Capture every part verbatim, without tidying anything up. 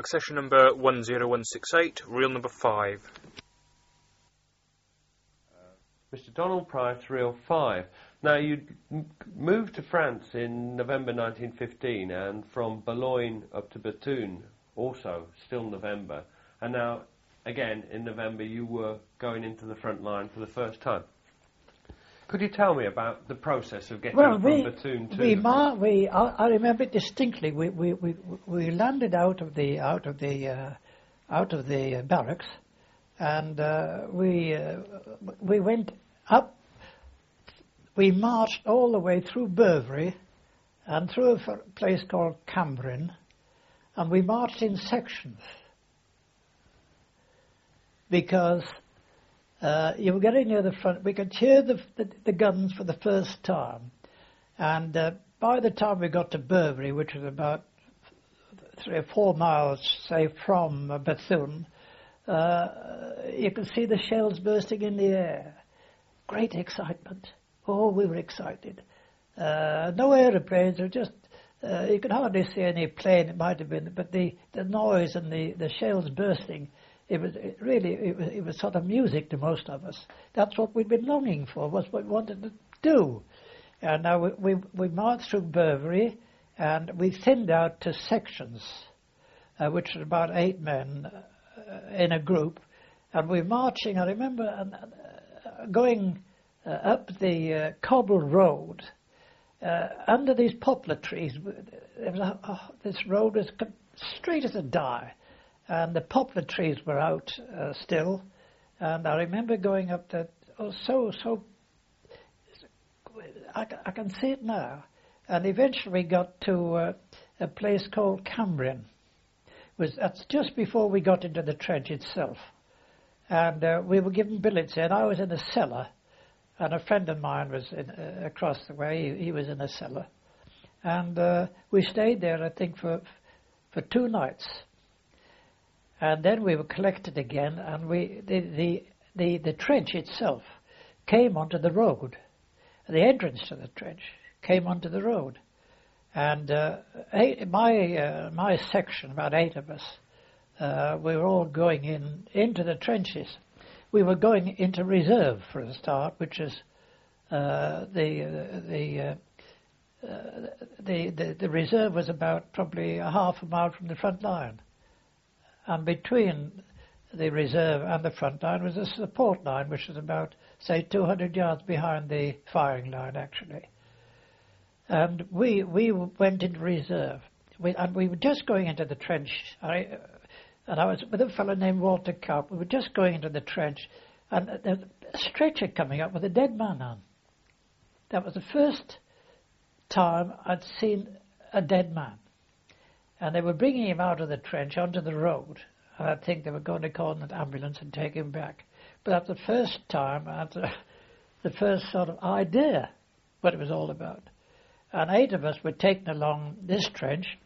accession number one zero one six eight, reel number five. Mister Donald Price, reel five. Now, you moved to France in November nineteen fifteen, and from Boulogne up to Bethune, also still November. And now, again, in November, you were going into the front line for the first time. Could you tell me about the process of getting well, from we, Bethune to? We, mar- we I, I remember it distinctly. We, we we we landed out of the out of the uh, out of the uh, barracks, and uh, we uh, we went up. We marched all the way through Beuvry, and through a f- place called Cambrin, and we marched in sections because. Uh, you were getting near the front. We could hear the, the, the guns for the first time. And uh, by the time we got to Beuvry, which was about three or four miles, say, from uh, Bethune, uh, you could see the shells bursting in the air. Great excitement. Oh, we were excited. Uh, no aeroplanes, or just, uh, you could hardly see any plane, it might have been, but the, the noise and the, the shells bursting, It was it really, it was, it was sort of music to most of us. That's what we'd been longing for, was what we wanted to do. And now we, we, we marched through Beuvry, and we thinned out to sections, uh, which was about eight men uh, in a group. And we were marching, I remember, uh, going uh, up the uh, cobbled road, uh, under these poplar trees. There was a, oh, this road was straight as a die. And the poplar trees were out uh, still, and I remember going up that, oh, so, so, I, I can see it now. And eventually we got to uh, a place called Cambrin. It was, that's just before we got into the trench itself. And uh, we were given billets in. I was in a cellar, and a friend of mine was in, uh, across the way. He, he was in a cellar. And uh, we stayed there, I think, for for two nights. And then we were collected again, and we the, the the the trench itself came onto the road. The entrance to the trench came onto the road, and uh, eight, my uh, my section, about eight of us, uh, we were all going in into the trenches. We were going into reserve for a start, which is uh, the uh, the, uh, uh, the the the reserve was about probably a half a mile from the front line. And between the reserve and the front line was a support line, which was about, say, two hundred yards behind the firing line, actually. And we we went into reserve. We, and we were just going into the trench. I, and I was with a fellow named Walter Karp. We were just going into the trench, and there was a stretcher coming up with a dead man on. That was the first time I'd seen a dead man. And they were bringing him out of the trench onto the road. And I think they were going to call an ambulance and take him back. But that's the first time I had the, the first sort of idea what it was all about. And eight of us were taken along this trench,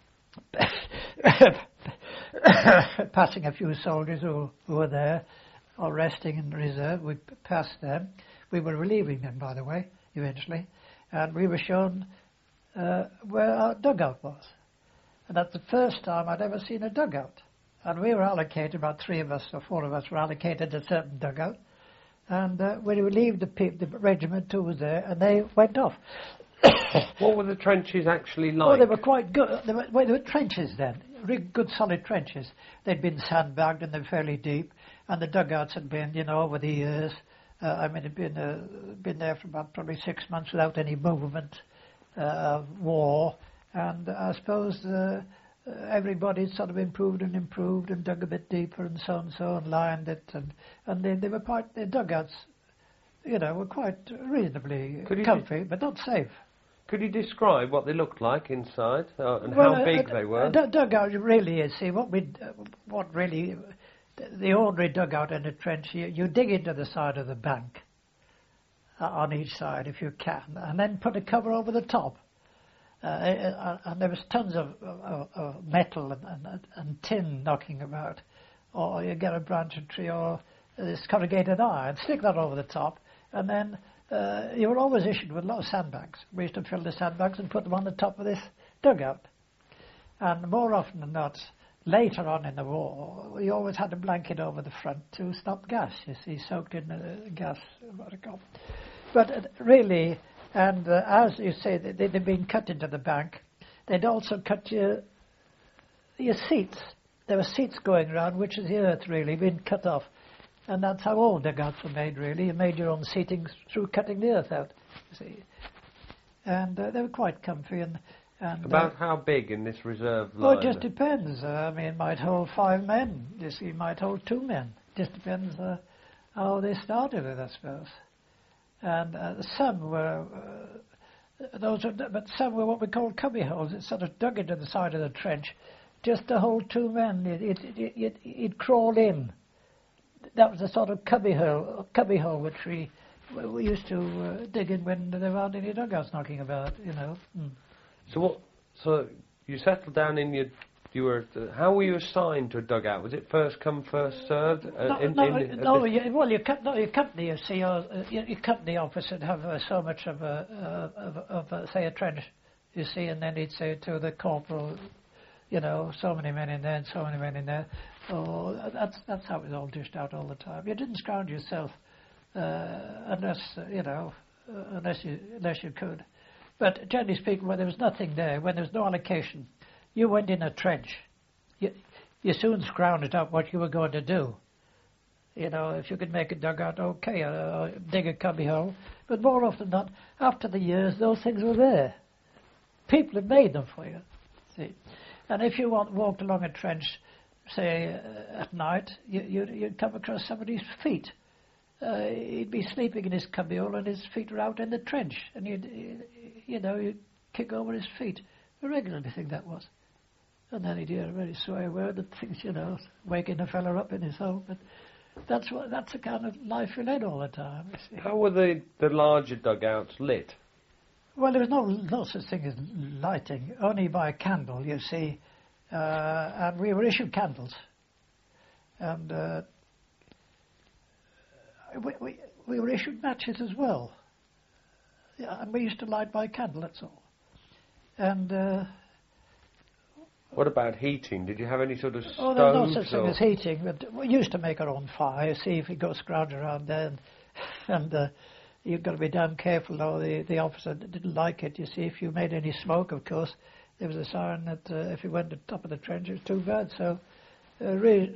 passing a few soldiers who, who were there, all resting in reserve. We passed them. We were relieving them, by the way, eventually. And we were shown uh, where our dugout was. And that's the first time I'd ever seen a dugout. And we were allocated, about three of us or four of us were allocated a certain dugout. And uh, we relieved the, pe- the regiment who was there, and they went off. What were the trenches actually like? Oh, they were quite good. They were, well, they were trenches then, really good solid trenches. They'd been sandbagged and they're fairly deep. And the dugouts had been, you know, over the years. Uh, I mean, it'd been, uh, been there for about probably six months without any movement uh, of war. And I suppose uh, everybody sort of improved and improved and dug a bit deeper and so and so and lined it. And, and they, they were quite, their dugouts, you know, were quite reasonably comfy, d- but not safe. Could you describe what they looked like inside uh, and well, how big uh, they were? D- dugout really is, see, what we, uh, what really, the ordinary dugout in a trench, you, you dig into the side of the bank uh, on each side if you can, and then put a cover over the top. Uh, and there was tons of, of, of metal and, and, and tin knocking about. Or you get a branch of tree or this corrugated iron, stick that over the top, and then uh, you were always issued with a lot of sandbags. We used to fill the sandbags and put them on the top of this dugout. And more often than not, later on in the war, we always had a blanket over the front to stop gas, you see, soaked in uh, gas. What it called. But uh, really, and uh, as you say, they, they'd been cut into the bank. They'd also cut your, your seats. There were seats going around, which is the earth, really, being cut off. And that's how all dugouts were made, really. You made your own seating through cutting the earth out, you see. And uh, they were quite comfy. And, and About uh, how big in this reserve line? well, it just depends. Uh, I mean, it might hold five men. You see, it might hold two men. Just depends uh, how they started it, I suppose. And uh, some were, uh, those, are, but some were what we call cubby holes. It's sort of dug into the side of the trench, just to hold two men. It, it, it, it, it'd crawl in. That was a sort of cubby hole, cubby hole which we we used to uh, dig in when there weren't any dugouts knocking about, you know. Mm. So what? So you settled down in your. You were. Uh, how were you assigned to a dugout? Was it first come, first served? Uh, No, in, no, in, no you, well, your, co- no, your company, you see, or, uh, your, your company office would have uh, so much of, a, uh, of, of uh, say, a trench, you see, and then he'd say to the corporal, you know, so many men in there and so many men in there. Oh, that's that's how it was all dished out all the time. You didn't scrounge yourself uh, unless, uh, you know, uh, unless you unless you could. But generally speaking, when there was nothing there, when there was no allocation, you went in a trench. You, you soon scrounged out what you were going to do. You know, if you could make a dugout, okay, uh, dig a cubby hole. But more often than not, after the years, those things were there. People had made them for you. See, and if you want, walked along a trench, say uh, at night, you, you'd, you'd come across somebody's feet. Uh, he'd be sleeping in his cubbyhole and his feet were out in the trench, and you'd, you know, you'd kick over his feet. A regular thing that was. And then he'd hear a very swear word that things, you know, waking a fella up in his home. But that's what that's the kind of life we led all the time, you see. How were the, the larger dugouts lit? Well, there was no, no such thing as lighting, only by a candle, you see. Uh, and we were issued candles. And uh, we, we, we were issued matches as well. Yeah, and we used to light by candle, that's all. And... Uh, What about heating? Did you have any sort of stoves? Oh, there's no such thing or? as heating. But we used to make our own fire. See if you go scrounge around there, and, and uh, you've got to be damn careful. Though the the officer didn't like it. You see, if you made any smoke, of course, there was a siren that uh, if you went to the top of the trench, it was too bad. So, uh, re-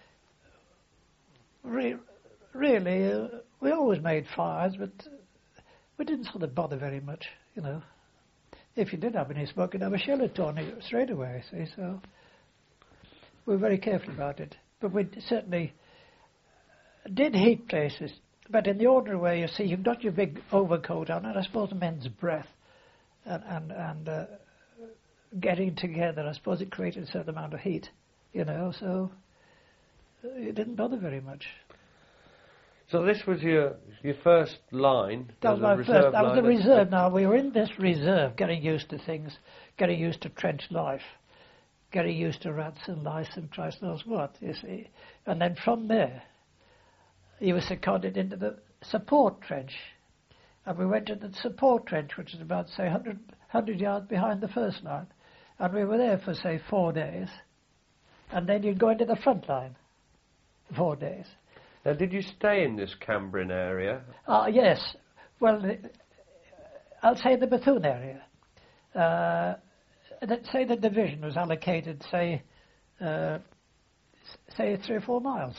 re- really, uh, we always made fires, but we didn't sort of bother very much, you know. If you did have any smoke, you'd have a shell torn straight away, see, so we were very careful about it. But we certainly did heat places, but in the ordinary way, you see, you've got your big overcoat on, and I suppose men's breath, and, and, and uh, getting together, I suppose it created a certain amount of heat, you know, so it didn't bother very much. So this was your your first line. That was my first. That was the reserve. Now we were in this reserve, getting used to things, getting used to trench life, getting used to rats and lice and Christ knows what. You see, and then from there, you were seconded into the support trench, and we went to the support trench, which is about say one hundred, one hundred yards behind the first line, and we were there for say four days, and then you'd go into the front line, four days. Now, did you stay in this Cambrian area? Ah, uh, yes. Well, I'll say the Bethune area. Uh, that, say the division was allocated, say, uh, say three or four miles.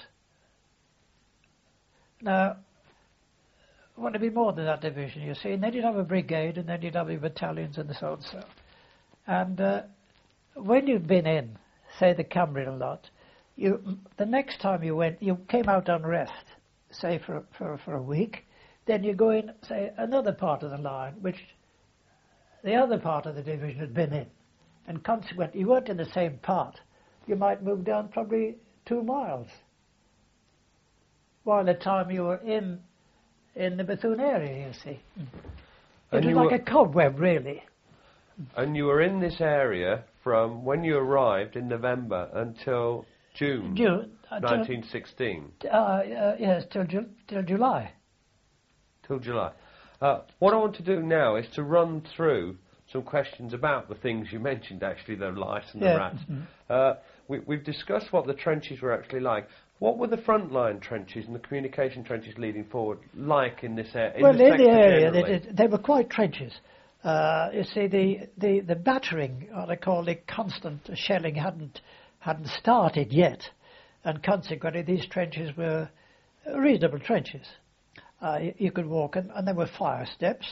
Now, well, it'd be more than that division, you see. And then you'd have a brigade, and then you'd have your battalions and so on and so. And uh, when you'd been in, say, the Cambrian lot, You, the next time you went, you came out on rest, say for for for a week. Then you go in, say, another part of the line, which the other part of the division had been in, and consequently you weren't in the same part. You might move down probably two miles. While the time you were in in the Bethune area, you see, it And was like a cobweb, really. And you were in this area from when you arrived in November until June, June uh, nineteen sixteen. Uh, uh, yes, till Ju- till July. Till July. Uh, what I want to do now is to run through some questions about the things you mentioned, actually, the lice and Yeah. the rats. Mhm. Uh, we, we've discussed what the trenches were actually like. What were the frontline trenches and the communication trenches leading forward like in this area? Well, in the, in the sector area, they, generally? did- they were quite trenches. Uh, you see, the, the, the battering, or they call it constant shelling, hadn't hadn't started yet, and consequently these trenches were reasonable trenches. Uh, you, you could walk, and, and there were fire steps,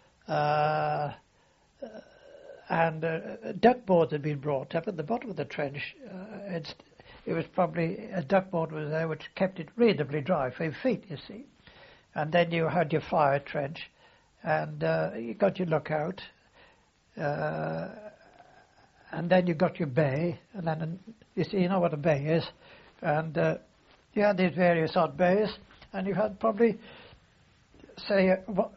uh, and uh, duck boards had been brought up at the bottom of the trench. Uh, it's, it was probably a duck board was there which kept it reasonably dry for your feet, you see. And then you had your fire trench, and uh, you got your lookout, uh, and then you got your bay, and then you see, you know what a bay is, and uh, you had these various odd bays, and you had probably, say, uh, wha-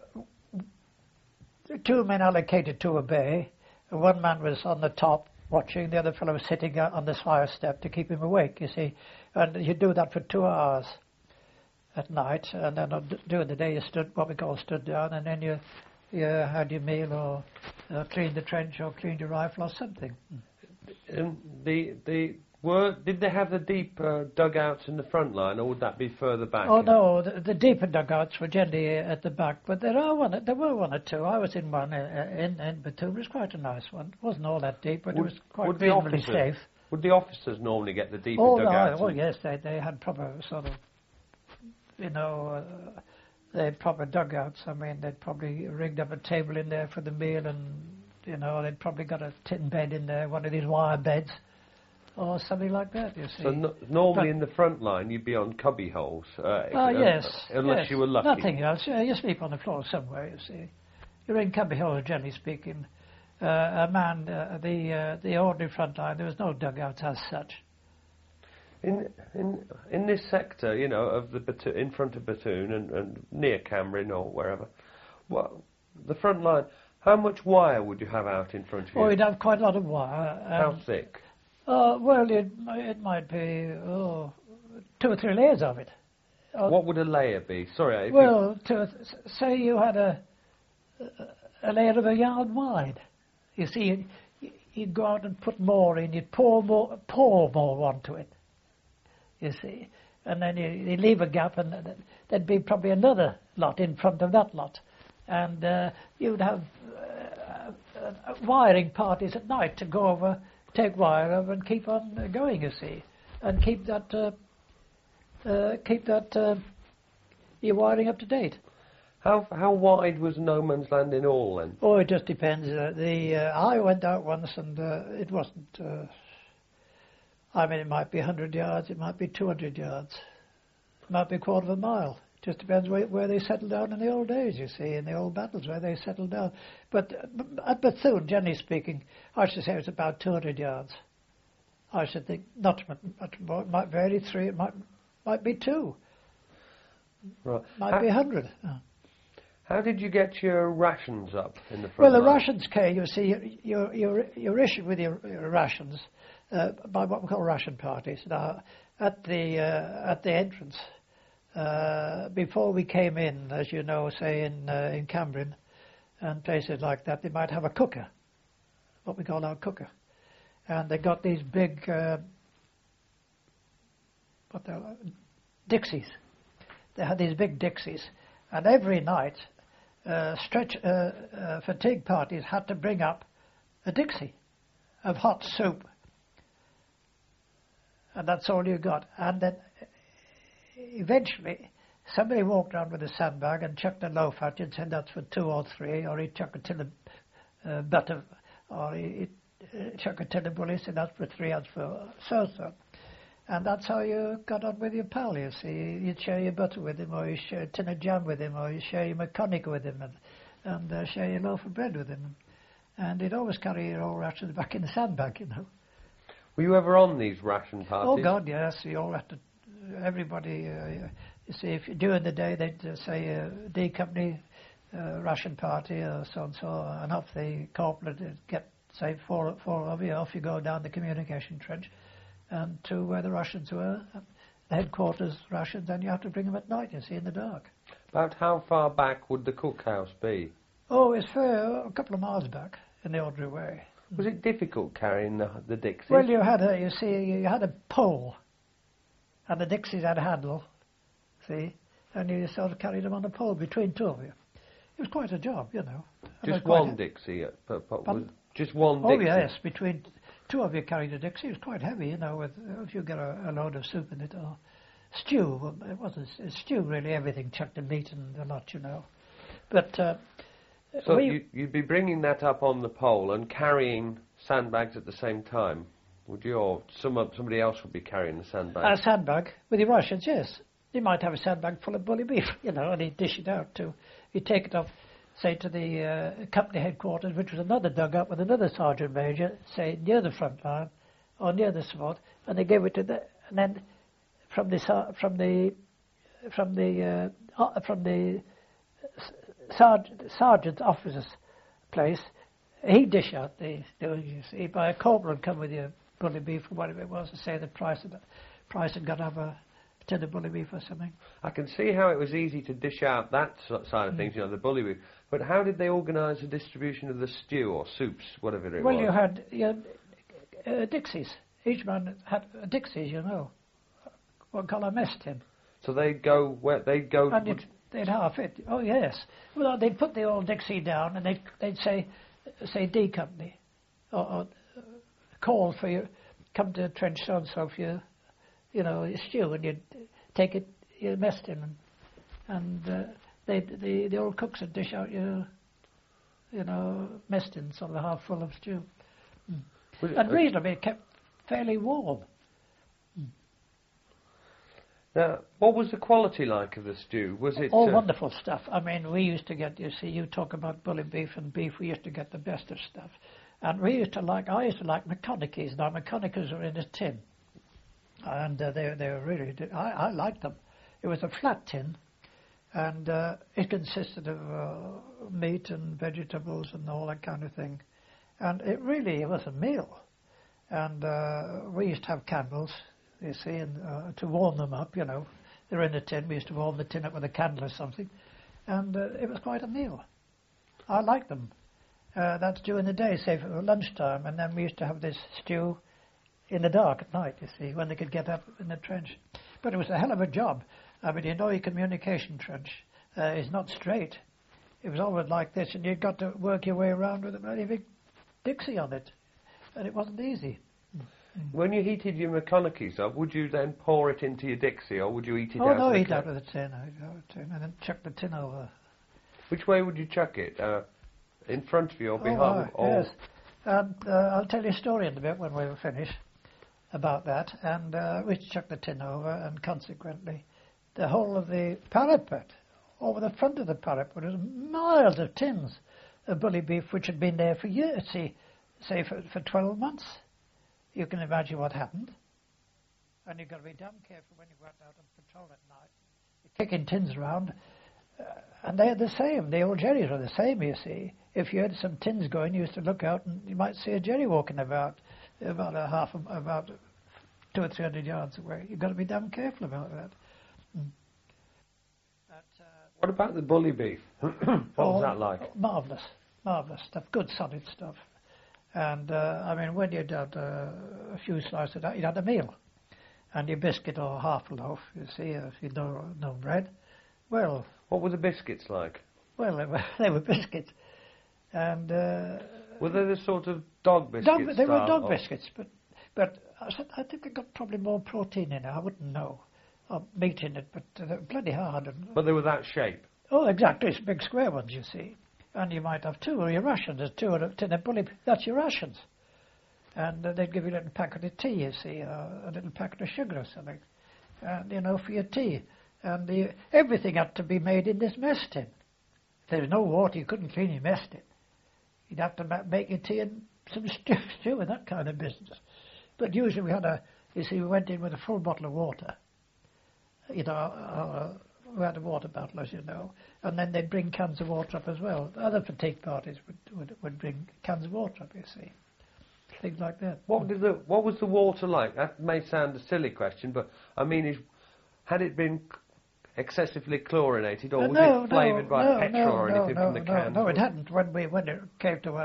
two men allocated to a bay. One man was on the top watching, the other fellow was sitting uh, on the fire step to keep him awake, you see, and you do that for two hours at night, and then on d- during the day you stood, what we call stood down, and then you you had your meal or uh, cleaned the trench or cleaned your rifle or something. And the the were did they have the deep uh, dugouts in the front line, or would that be further back? Oh no, the, the deeper dugouts were generally at the back, but there are one. There were one or two. I was in one uh, in in Bethune. It was quite a nice one. It wasn't all that deep, but Would- it was quite would the reasonably officers- safe. Would the officers normally get the deeper Oh no, dugouts? oh and- yes, they they had proper sort of, you know, uh, they had proper dugouts. I mean, they'd probably rigged up a table in there for the meal, and you know, they'd probably got a tin bed in there, one of these wire beds, or something like that. You see. So no, normally But- in the front line you'd be on cubby holes. Uh, Oh, if- uh, yes. Unless yes. you were lucky. Nothing else. Yeah, you sleep on the floor somewhere, you see. You're in cubby holes, generally speaking. Uh, a man, uh, the uh, the ordinary front line, there was no dugouts as such. In in in this sector, you know, of the Bethune, in front of Bethune and, and near Cameron or wherever, what the front line? How much wire would you have out in front of you? Oh, you'd have quite a lot of wire. How Um, thick? uh, well, it, it might be oh, two or three layers of it. Oh, What would a layer be? Sorry, if you, well, to, say you had a, a layer of a yard wide. You see, you'd, you'd go out and put more in. You'd pour more, pour more onto it. You see, and then you, you leave a gap, and th- there'd be probably another lot in front of that lot, and uh, you'd have uh, uh, wiring parties at night to go over, take wire over, and keep on uh, going. You see, and keep that uh, uh, keep that uh, your wiring up to date. how how wide was no man's land in all then? Oh, it just depends. Uh, the uh, I went out once, and uh, it wasn't. Uh, I mean, it might be one hundred yards, it might be two hundred yards, it might be a quarter of a mile. It just depends where, where they settled down in the old days, you see, in the old battles, where they settled down. But uh, at Bethune, generally speaking, I should say it's about two hundred yards. I should think, not much, much more, it might vary three, it might, might be two, Right. might how, be one hundred. Oh. how did you get your rations up in the front Well, the line? rations came, you see, you're, you're, you're issued with your, your rations uh, by what we call ration parties. Now, at the, uh, at the entrance, uh, before we came in, as you know, say in, uh, in Cambrian and places like that, they might have a cooker, what we call our cooker. And they got these big, uh, what they're, Dixies. They had these big Dixies. And every night, uh, stretch uh, uh, fatigue parties had to bring up a Dixie of hot soup, and that's all you got. And then eventually, somebody walked around with a sandbag and chucked a loaf at you and said that's for two or three, or he'd chuck a tin of uh, butter, or he'd uh, chuck a tin of bully, said that's for three, that's for so-so. And that's how you got on with your pal, you see. You'd share your butter with him, or you'd share a tin of jam with him, or you'd share your McConaughey with him, and, and uh, share your loaf of bread with him. And he'd always carry your old rations back in the sandbag, you know. Were you ever on these ration parties? Oh, God, yes. You all had to, everybody, uh, you see, if you, during the day they'd uh, say a D Company uh, ration party or so and so, and off the corporate would get, say, four, four of you, off you go down the communication trench and to where the rations were, the headquarters rations, and you have to bring them at night, you see, in the dark. About how far back would the cookhouse be? Oh, it's fair, a couple of miles back. in the ordinary way. Was it difficult carrying the, the Dixies? Well, you had a, you see, you had a pole, and the Dixies had a handle, see, and you sort of carried them on a pole between two of you. It was quite a job, you know. Just one Dixie? But, but was just one oh, Dixie? Oh, yes, between two of you carried a Dixie. It was quite heavy, you know, with, if you get a, a load of soup in it, or stew. Well, it wasn't a stew, really, everything, chucked the meat and the lot, you know. But... Uh, So we, you, you'd be bringing that up on the pole and carrying sandbags at the same time, would you? Or some, somebody else would be carrying the sandbag? A sandbag with your rations, yes. You might have a sandbag full of bully beef, you know, and he'd dish it out too. You take it off, say, to the uh, company headquarters, which was another dugout with another sergeant major, say, near the front line or near the spot, and they gave it to the, and then from the from the from the uh, from the Sergeant, sergeant's officer's place, he'd dish out the, the you see, by a corporal would come with your bully beef or whatever it was to say the price of the price had got up a tin of bully beef or something. I can see how it was easy to dish out that side of things, mm. you know, the bully beef. But how did they organise the distribution of the stew or soups, whatever it well, was? Well, you had you had, uh, Dixies. Each man had a Dixies, you know, what colour mess tin. So they'd go where they'd go. And it, they'd half it. Oh yes. Well, they'd put the old Dixie down, and they'd they'd say, say D company, or, or uh, call for you, come to trench so and so for your, you know, your stew, and you'd take it, you mess tin, and, and uh, they the the old cooks would dish out your, you know, mess tin, sort of half full of stew, mm. and reasonably it kept fairly warm. Now, what was the quality like of the stew? Was it all uh, wonderful stuff? I mean, we used to get. You see, you talk about bully beef and beef. We used to get the best of stuff, and we used to like. I used to like McConaughey's. Now, McConaughey's were in a tin, and uh, they they were really. I I liked them. It was a flat tin, and uh, it consisted of uh, meat and vegetables and all that kind of thing, and it really it was a meal, and uh, we used to have candles. You see, and uh, to warm them up, you know, they're in a tin. We used to warm the tin up with a candle or something, and uh, it was quite a meal. I liked them. Uh, that's during the day, say for lunchtime, and then we used to have this stew in the dark at night. You see, when they could get up in the trench, but it was a hell of a job. I mean, you know, your communication trench uh, is not straight. It was always like this, and you've got to work your way around with a very big Dixie on it, and it wasn't easy. When you heated your McConaughey's up, would you then pour it into your Dixie, or would you eat it oh, out no, of the eat tin? out of the tin, I'd go with the tin, and then chuck the tin over. Which way would you chuck it? Uh, in front of you or oh, behind? Oh, yes. And uh, I'll tell you a story in a bit when we're finished about that. And uh, we chucked the tin over, and consequently, the whole of the parapet, over the front of the parapet, was miles of tins of bully beef, which had been there for years, see, say for, for twelve months. You can imagine what happened. And you've got to be damn careful when you go out on patrol at night. You're kicking tins around, uh, and they're the same. The old jerrys are the same, you see. If you had some tins going, you used to look out, and you might see a jerry walking about, about a half, a, about two or three hundred yards away. You've got to be damn careful about that. Mm. But, uh, what about the bully beef? what oh, was that like? Marvellous, marvellous stuff, good solid stuff. And, uh, I mean, when you'd had uh, a few slices of that, you'd had a meal. And your biscuit or half a loaf, you see, if you know no bread. Well... What were the biscuits like? Well, they were, they were biscuits. And... Uh, were they the sort of dog biscuits? Dog, they were dog or? biscuits, but but I think they got probably more protein in it, I wouldn't know. Or meat in it, but they're bloody hard. And, but they were that shape? Oh, exactly, it's big square ones, you see. And you might have two, or your rations. There's two in a tin of bully. That's your rations. And uh, they'd give you a little packet of tea, you see, or a little packet of sugar or something. And, you know, for your tea. And the, everything had to be made in this mess tin. If there was no water, you couldn't clean your mess tin. You'd have to ma- make your tea and some stew, stew and that kind of business. But usually we had a, you see, we went in with a full bottle of water. You know, uh, we had a water bottle, as you know, and then they'd bring cans of water up as well. Other fatigue parties would, would would bring cans of water up, you see, things like that. What did the what was the water like? That may sound a silly question, but I mean, is, had it been excessively chlorinated, or uh, was no, it flavoured no, by no, petrol no, or no, anything no, from the no, can? No, it hadn't. When we when it came to us,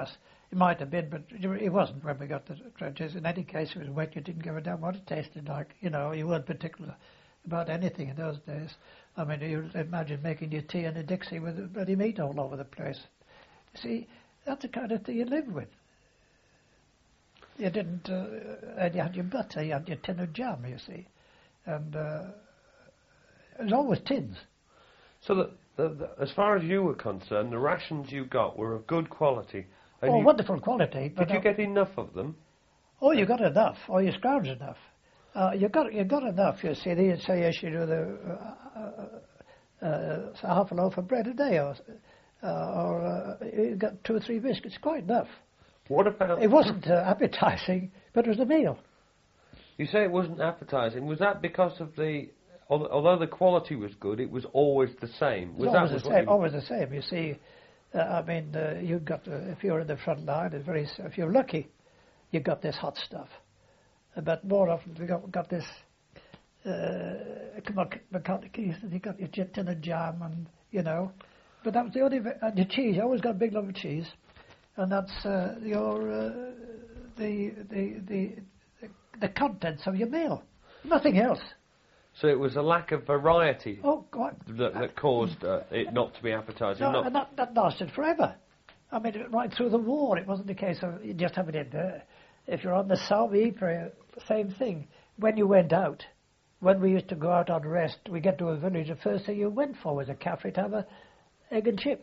It might have been, but it wasn't when we got the trenches. In any case, it was wet. You didn't give a damn what it tasted like. You know, you weren't particular about anything in those days. I mean, you imagine making your tea in a Dixie with bloody meat all over the place. You see, that's the kind of thing you lived with. You didn't, uh, and you had your butter, you had your tin of jam, you see. And uh, it was always tins. So that, the, the, as far as you were concerned, the rations you got were of good quality. And oh, you, wonderful quality. Did you get enough of them? Oh, you got enough. Oh, you scrounged enough. Uh, you got you got enough. You see, they say you should do the uh, uh, uh, half a loaf of bread a day, or uh, or uh, you got two or three biscuits. Quite enough. What about? It wasn't uh, appetising, but it was a meal. You say it wasn't appetising. Was that because of the? Although the quality was good, it was always the same. Was it was that always was the same? You... Always the same. You see. Uh, I mean, uh, you got uh, if you're in the front line, it's very. If you're lucky, you got this hot stuff. Uh, but more often, we got got this. Uh, come on, you got your tin and jam, and you know. But that was the only. And your cheese. You always got a big lump of cheese, and that's uh, your uh, the, the the the contents of your meal. Nothing else. So it was a lack of variety oh, God. that, that caused uh, it not to be appetising. No, not and that, that lasted forever. I mean, right through the war, it wasn't a case of you just have it in there. If you're on the Somme, Ypres, same thing. When you went out, when we used to go out on rest, we get to a village, the first thing you went for was a cafe to have a egg and chips.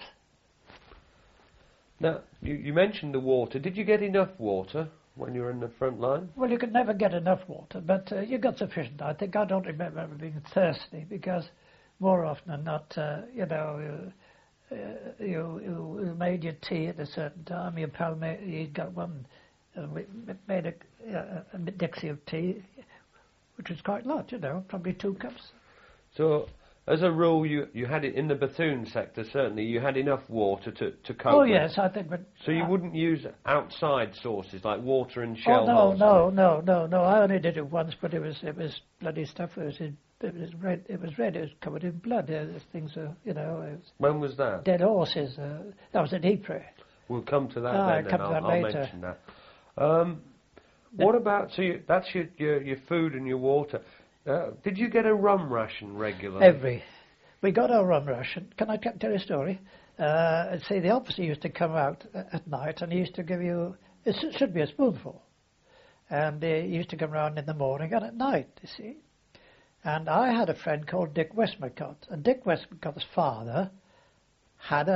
Now, you, you mentioned the water. Did you get enough water when you were in the front line? Well, you could never get enough water, but uh, you got sufficient. I think I don't remember ever being thirsty because more often than not, uh, you know, uh, uh, you, you you made your tea at a certain time. Your pal made, you got one, uh, we made a, uh, a Dixie of tea, which was quite a lot, you know, probably two cups. So, as a rule, you, you had it in the Bethune sector, certainly, you had enough water to, to cope Oh, with. yes, I think. But, so you uh, wouldn't use outside sources like water and shell Oh, no, holes? no, no, no, no. I only did it once, but it was it was bloody stuff. It was in, it was red. It was red. It was covered in blood. Uh, things are, you know. It was when was that? Dead horses. Uh, that was at Ypres. We'll come to that Ah, then, come and to I'll, that I'll later. mention that. Um, what about, so you, that's your, your, your food and your water. Uh, did you get a rum ration regularly? Every. We got our rum ration. Can I t- tell you a story? Uh, see, the officer used to come out at night and he used to give you, it should be a spoonful. And he used to come round in the morning and at night, you see. And I had a friend called Dick Westmacott. And Dick Westmacott's father had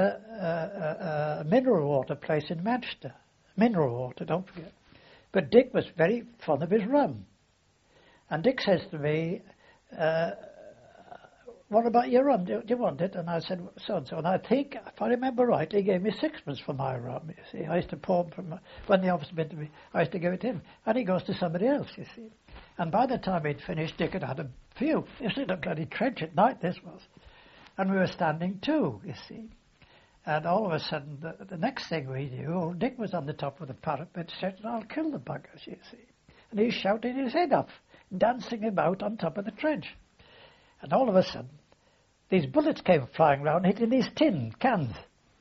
a, a, a mineral water place in Manchester. Mineral water, don't forget. But Dick was very fond of his rum. And Dick says to me, uh, what about your rum? Do, do you want it? And I said, so and so. And I think, if I remember right, he gave me sixpence for my rum, you see. I used to pour him from, when the officer been to me, I used to give it to him. And he goes to somebody else, you see. And by the time he'd finished, Dick had had a few. You see, the bloody trench at night, this was. And we were standing too, you see. And all of a sudden, the, the next thing we knew, old Dick was on the top of the parapet, shouting, I'll kill the buggers, you see. And he's shouting his head off, dancing about on top of the trench. And all of a sudden, these bullets came flying round, hitting these tin cans.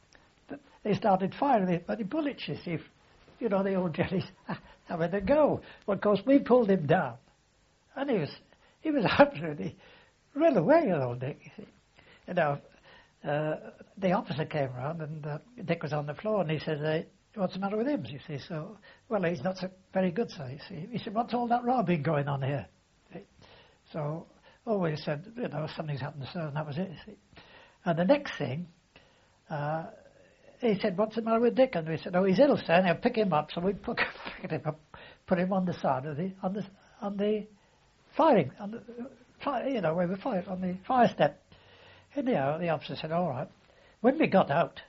They started firing these bloody bullets, you see. You know, the old jellies, having a go. Well, of course, we pulled him down. And he was, he was absolutely run away, you know, Dick, you see. You know, uh, the officer came round and uh, Dick was on the floor and he said, uh, what's the matter with him, you see? So, well, he's not so very good, so you see. He said, what's all that robbing going on here? So, always said, you know, something's happened, sir, and that was it, you see. And the next thing, uh, he said, what's the matter with Dick? And we said, oh, he's ill, sir, and I'll pick him up. So we put, picked him up, put him on the side of the, on the, on the firing, on the, fire, you know, where we fired, on the fire step. And you know, the officer said, all right. When we got out,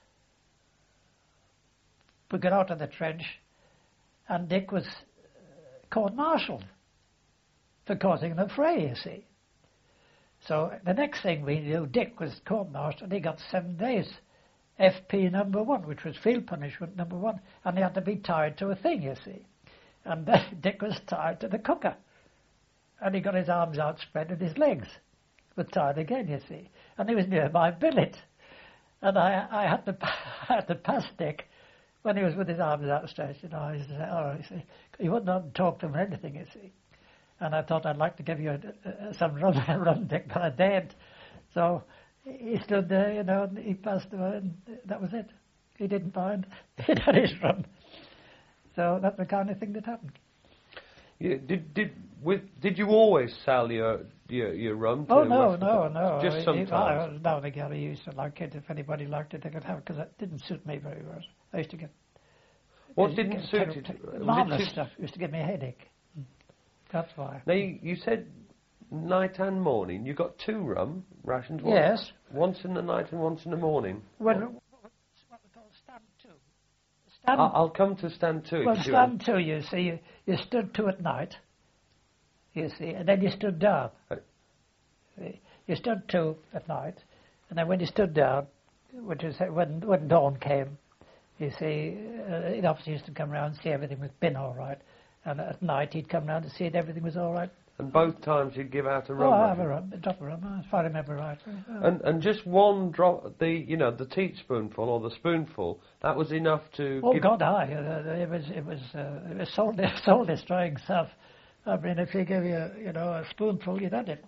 we got out of the trench, and Dick was court-martialed for causing an affray, you see. So the next thing we knew, Dick was court-martialed, and he got seven days F P number one, which was field punishment number one, and he had to be tied to a thing, you see. And uh, Dick was tied to the cooker, and he got his arms outspread and his legs were tied again, you see. And he was near my billet, and I, I had to I had to pass Dick when he was with his arms outstretched, you know, he said, oh, you see, he wouldn't not talk to him or anything, you see. And I thought I'd like to give you a, a, some rum, rum dick, but I daren't. So he stood there, you know, and he passed away, and that was it. He didn't mind. He'd had his rum. So that's the kind of thing that happened. Yeah, did did with did you always sell your your, your rum? To Oh no, West no, no. Just I, sometimes. I, now and again, I used to like it. If anybody liked it, they could have it, because it didn't suit me very well. I used to get. What used to didn't get suit terrible- it? Marvellous Was it stuff. It used to give me a headache. Mm. That's why. Now you, you said night and morning. You got two rum rations. Once, Yes. Once in the night and once in the morning. Well, what we call stand two. Stand, I'll, I'll come to stand two. well, if you stand two, you see, you, you stood two at night, you see, and then you stood down. Uh, See, you stood two at night, and then when you stood down, which is when when dawn came, you see, uh, the officer used to come round and see everything was been all right, and at night he'd come round to see if everything was all right. And both times you'd give out a Oh, rum. I have ration. a rum, a drop of rum, if I remember right. Oh. And and just one drop, the you know the teaspoonful or the spoonful, that was enough to. Oh give God, aye, uh, it was it was uh, it was soul soul destroying stuff. I mean, if he gave you you know a spoonful, you'd had it.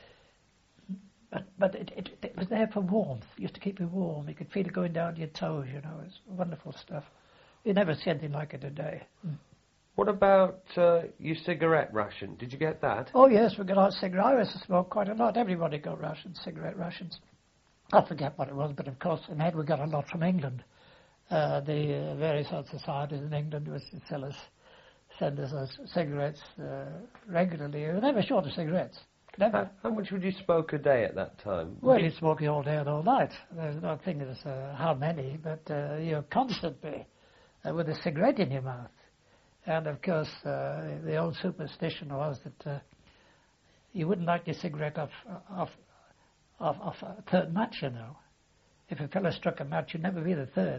But but it, it it was there for warmth. It used to keep you warm. You could feel it going down your toes. You know, it's wonderful stuff. You never see anything like it today. Mm. What about uh, your cigarette ration? Did you get that? Oh yes, we got our cigarette. I used to smoke quite a lot. Everybody got rations, cigarette rations. I forget what it was, but of course, in Head we got a lot from England. Uh, the uh, various other societies in England used to sell us, send us uh, cigarettes uh, regularly. We were never short of cigarettes. Never. How, how much would you smoke a day at that time? Well, you're smoking all day and all night. There's no thing as uh, how many, but uh, you're constantly uh, with a cigarette in your mouth. And of course, uh, the old superstition was that uh, you wouldn't light your cigarette off, off, off, off a third match, you know. If a fellow struck a match, you'd never be the third.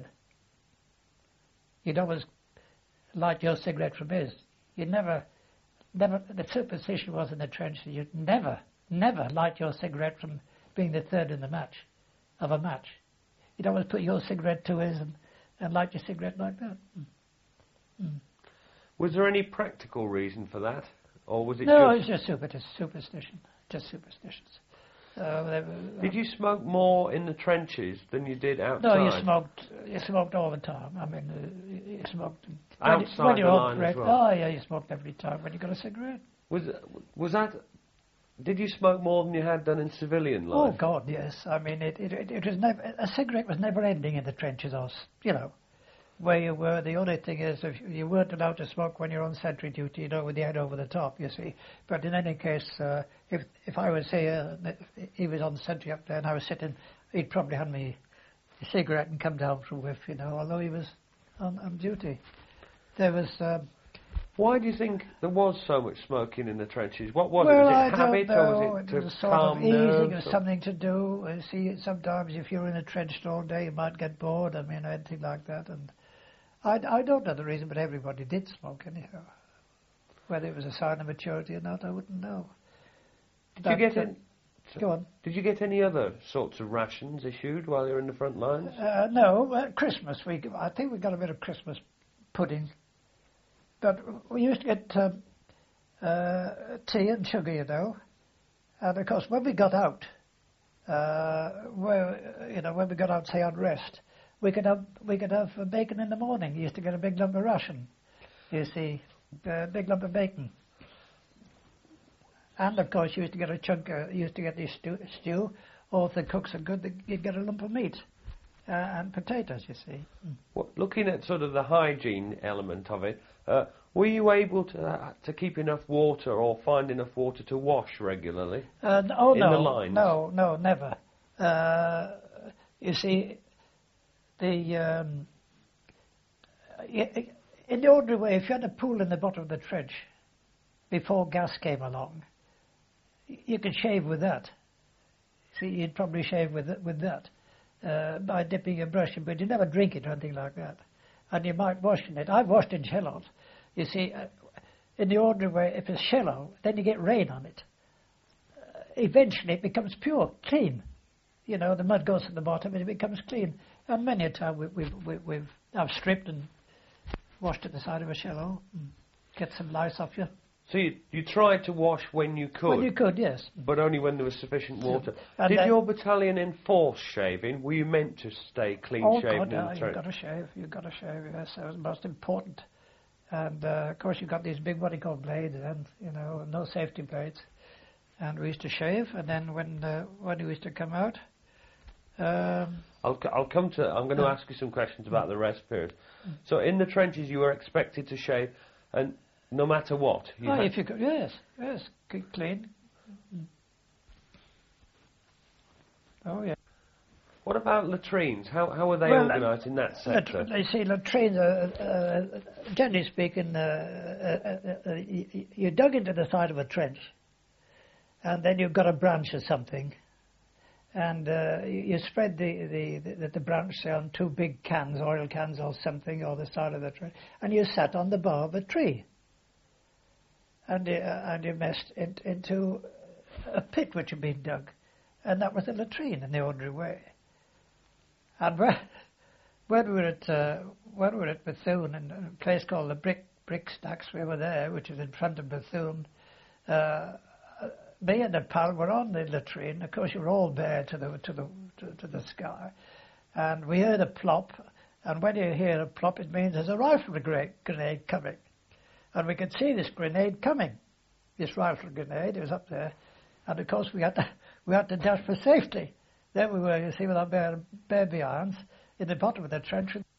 You'd always light your cigarette from his. You'd never, never, the superstition was in the trench that you'd never, never light your cigarette from being the third in the match, of a match. You'd always put your cigarette to his and, and light your cigarette like that. Mm. Mm. Was there any practical reason for that, or was it No, just? it's just super, just superstition, just superstitions. Uh, they were- Did you smoke more in the trenches than you did outside? No, you smoked. You smoked all the time. I mean, uh, you smoked when you- Outside when the you're line as correct. well? Oh yeah, you smoked every time when you got a cigarette. Was was that? Did you smoke more than you had done in civilian Oh life? God, yes. I mean, it, it it it was never a cigarette was never ending in the trenches, or s- you know, where you were. The only thing is, if you weren't allowed to smoke when you're on sentry duty, you know, with your head over the top, you see. But in any case, uh, if if I was here, if he was on sentry up there, and I was sitting, he'd probably hand me a cigarette and come down for a whiff, you know, although he was on, on duty. There was. Um, Why do you think there was so much smoking in the trenches? What was well, it? Was I it habit, don't or know. was it It to was sort calm of easing. nerves? It was or- something to do. Uh, see, sometimes if you're in a trench all day, you might get bored. I mean, anything like that. And I, I don't know the reason, but everybody did smoke anyhow. Whether it was a sign of maturity or not, I wouldn't know. Did But, you get uh, any? Go on. Did you get any other sorts of rations issued while you were in the front lines? Uh, no, uh, Christmas. We I think we got a bit of Christmas pudding, but we used to get um, uh, tea and sugar, you know. And of course, when we got out, uh, where you know, when we got out, say on rest, we could have we could have bacon in the morning. You used to get a big lump of ration. You see, a big lump of bacon. And of course, you used to get a chunk. Uh, you used to get the stew, stew, or if the cooks are good, you'd get a lump of meat uh, and potatoes. You see. Mm. Well, looking at sort of the hygiene element of it, uh, were you able to uh, to keep enough water or find enough water to wash regularly? Uh, n- oh In no, the lines? no, no, never. Uh, you see, the um, y- in the ordinary way, if you had a pool in the bottom of the trench before gas came along, y- you could shave with that. See, you'd probably shave with it, with that uh, by dipping your brush in, but you never drink it or anything like that. And you might wash in it. I've washed in shallows. You see, uh, in the ordinary way, if it's shallow, then you get rain on it. Uh, eventually, it becomes pure, clean. you know, the mud goes to the bottom and it becomes clean. And many a time we, we've, we've, we've, I've stripped and washed at the side of a shallow and get some lice off you. So you, you tried to wash when you could? When you could, yes. But only when there was sufficient water. And Did then, your battalion enforce shaving? Were you meant to stay clean oh shaven? God, in no, the you've trench? got to shave. You've got to shave. Yes, that was most important. And uh, of course, you've got these big what you call blades, and you know, no safety blades. And we used to shave, and then when uh, when we used to come out. Um, I'll, c- I'll come to. I'm going to uh, ask you some questions about the rest period. So in the trenches, you were expected to shave, and no matter what. You oh, had if you could, yes, yes, c- clean. Oh yeah. What about latrines? How how are they Well, organised in that sector? Lat- you see, latrines, uh, uh, generally speaking, uh, uh, uh, uh, you, you dug into the side of a trench, and then you've got a branch or something, and uh, you, you spread the, the, the, the branch say, on two big cans, oil cans or something, or the side of the trench, and you sat on the bough of a tree, and, uh, and you messed it into a pit which had been dug, and that was a latrine in the ordinary way. And when, when we were at uh, when we were at Bethune, in a place called the Brick Brick Stacks, we were there, which is in front of Bethune. Uh, me and the pal were on the latrine. Of course, you were all bare to the to the to, to the sky, and we heard a plop. And when you hear a plop, it means there's a rifle grenade, grenade coming, and we could see this grenade coming. This rifle grenade, it was up there, and of course we had to we had to dash for safety. There we were, you see, with our bare, bare behinds in the bottom of the trench.